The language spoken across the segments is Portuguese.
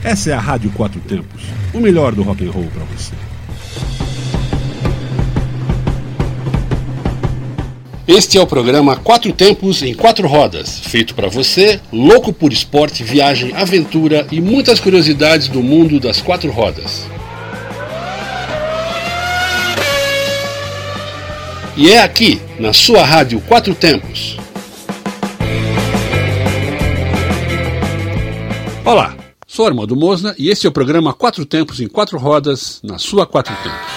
Essa é a Rádio Quatro Tempos, o melhor do rock and roll para você. Este é o programa Quatro Tempos em Quatro Rodas, feito para você, louco por esporte, viagem, aventura e muitas curiosidades do mundo das quatro rodas. E é aqui, na sua Rádio Quatro Tempos. Olá, sou Armando Mosna e este é o programa Quatro Tempos em Quatro Rodas, na sua Quatro Tempos.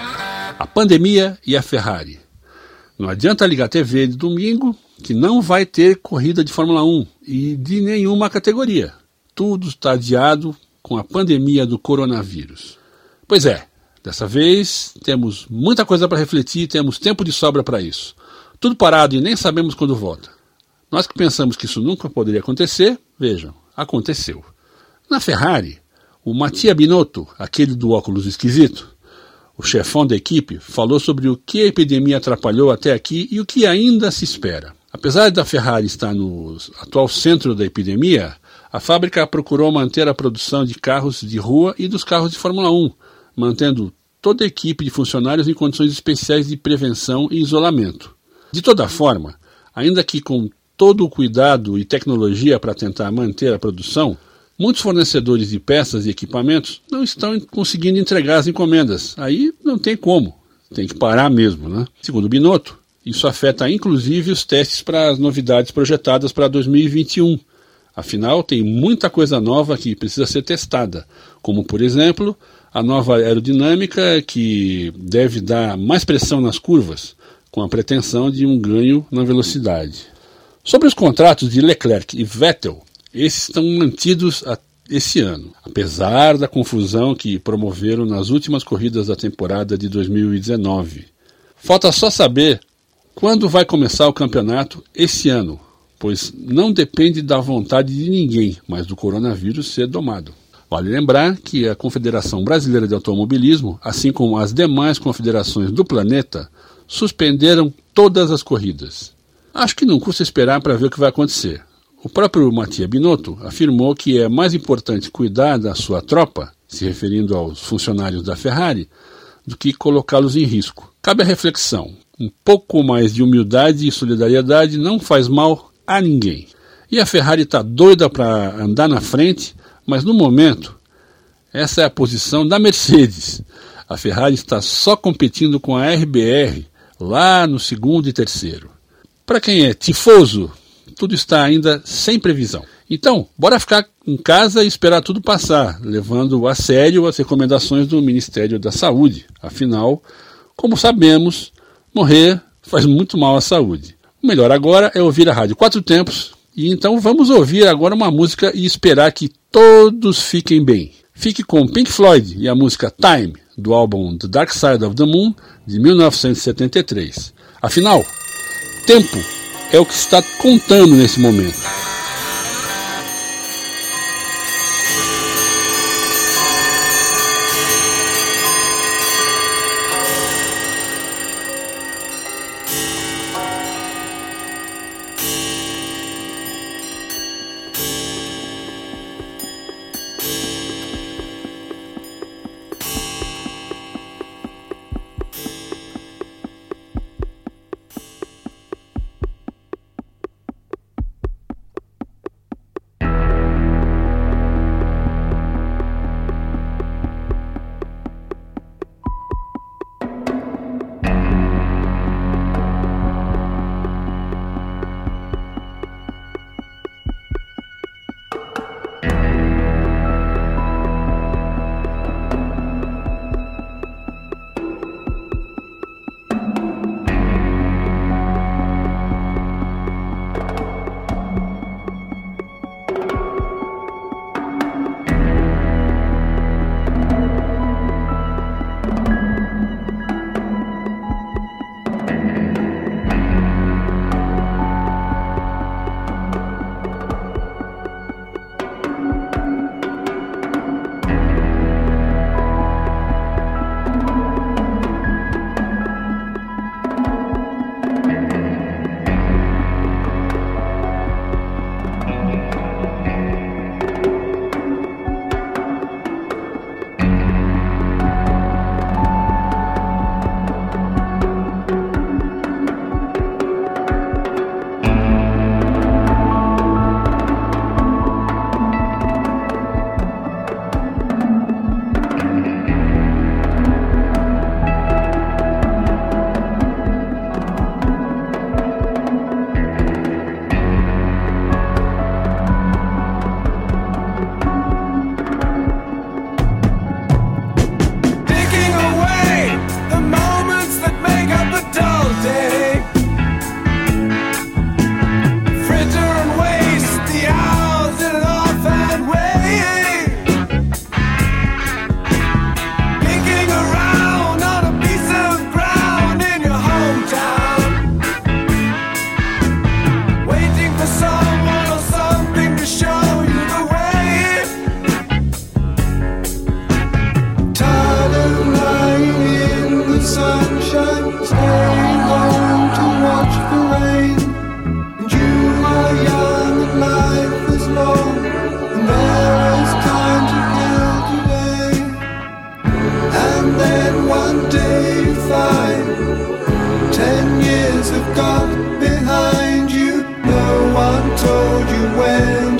A pandemia e a Ferrari. Não adianta ligar a TV de domingo que não vai ter corrida de Fórmula 1 e de nenhuma categoria. Tudo está adiado com a pandemia do coronavírus. Pois é, dessa vez temos muita coisa para refletir, temos tempo de sobra para isso. Tudo parado e nem sabemos quando volta. Nós que pensamos que isso nunca poderia acontecer, vejam, aconteceu. Na Ferrari, o Mattia Binotto, aquele do óculos esquisito, o chefão da equipe, falou sobre o que a epidemia atrapalhou até aqui e o que ainda se espera. Apesar da Ferrari estar no atual centro da epidemia, a fábrica procurou manter a produção de carros de rua e dos carros de Fórmula 1, mantendo toda a equipe de funcionários em condições especiais de prevenção e isolamento. De toda forma, ainda que com todo o cuidado e tecnologia para tentar manter a produção, muitos fornecedores de peças e equipamentos não estão conseguindo entregar as encomendas. Aí não tem como, tem que parar mesmo, né? Segundo o Binotto, isso afeta inclusive os testes para as novidades projetadas para 2021. Afinal, tem muita coisa nova que precisa ser testada, como, por exemplo, a nova aerodinâmica que deve dar mais pressão nas curvas, com a pretensão de um ganho na velocidade. Sobre os contratos de Leclerc e Vettel, esses estão mantidos esse ano, apesar da confusão que promoveram nas últimas corridas da temporada de 2019. Falta só saber quando vai começar o campeonato esse ano, pois não depende da vontade de ninguém, mas do coronavírus ser domado. Vale lembrar que a Confederação Brasileira de Automobilismo, assim como as demais confederações do planeta, suspenderam todas as corridas. Acho que não custa esperar para ver o que vai acontecer. O próprio Mattia Binotto afirmou que é mais importante cuidar da sua tropa, se referindo aos funcionários da Ferrari, do que colocá-los em risco. Cabe a reflexão, um pouco mais de humildade e solidariedade não faz mal a ninguém. E a Ferrari está doida para andar na frente, mas no momento, essa é a posição da Mercedes. A Ferrari está só competindo com a RBR, lá no segundo e terceiro. Para quem é tifoso, tudo está ainda sem previsão. Então, bora ficar em casa e esperar tudo passar, levando a sério as recomendações do Ministério da Saúde. Afinal, como sabemos, morrer faz muito mal à saúde. O melhor agora é ouvir a Rádio Quatro Tempos, e então vamos ouvir agora uma música e esperar que todos fiquem bem. Fique com Pink Floyd e a música Time, do álbum The Dark Side of the Moon, de 1973. Afinal, tempo é o que está contando nesse momento.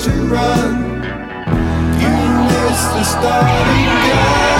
to run. You miss the starting gun.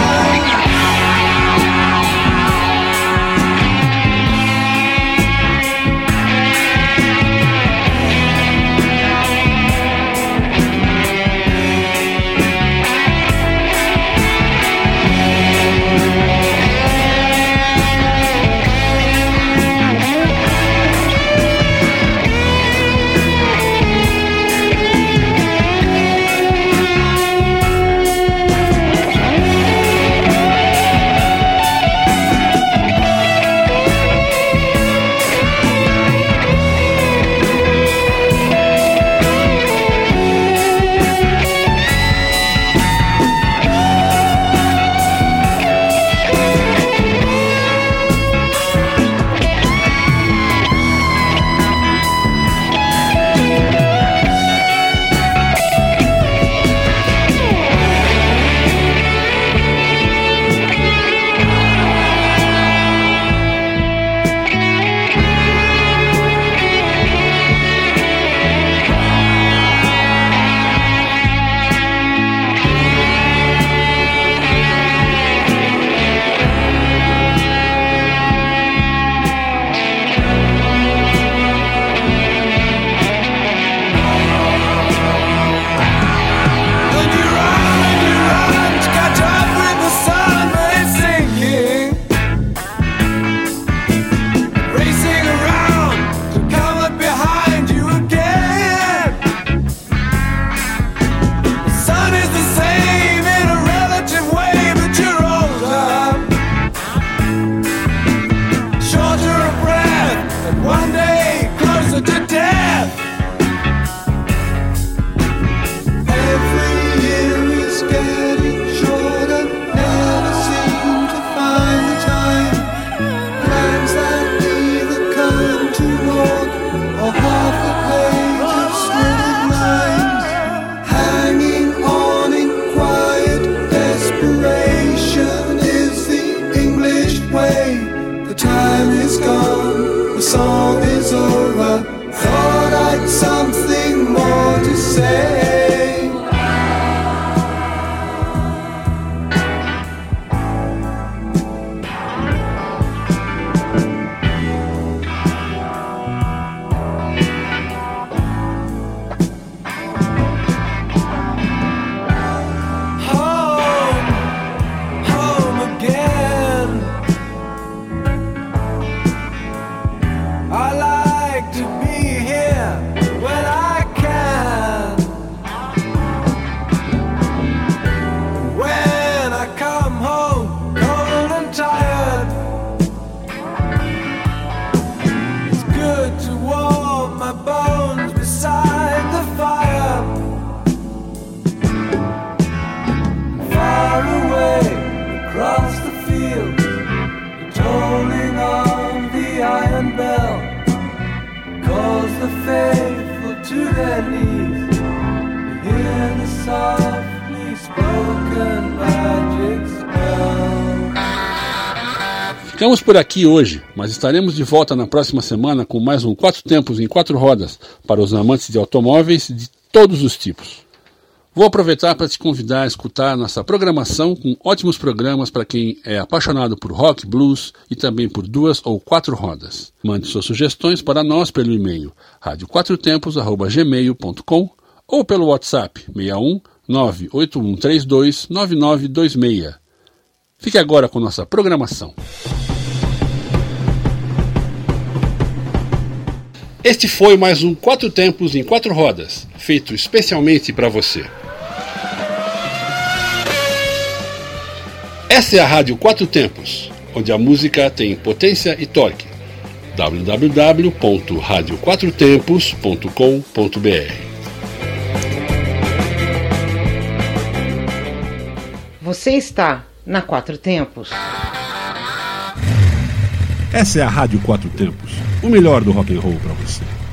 Ficamos por aqui hoje, mas estaremos de volta na próxima semana com mais um 4 Tempos em 4 Rodas para os amantes de automóveis de todos os tipos. Vou aproveitar para te convidar a escutar nossa programação com ótimos programas para quem é apaixonado por rock, blues e também por 2 ou 4 rodas. Mande suas sugestões para nós pelo e-mail radioquatrotempos@gmail.com ou pelo WhatsApp 61 98132 9926. Fique agora com nossa programação. Este foi mais um 4 Tempos em 4 Rodas, feito especialmente para você. Essa é a Rádio 4 Tempos, onde a música tem potência e torque. www.radioquatrotempos.com.br. Você está na 4 Tempos. Essa é a Rádio 4 Tempos, o melhor do rock and roll para você.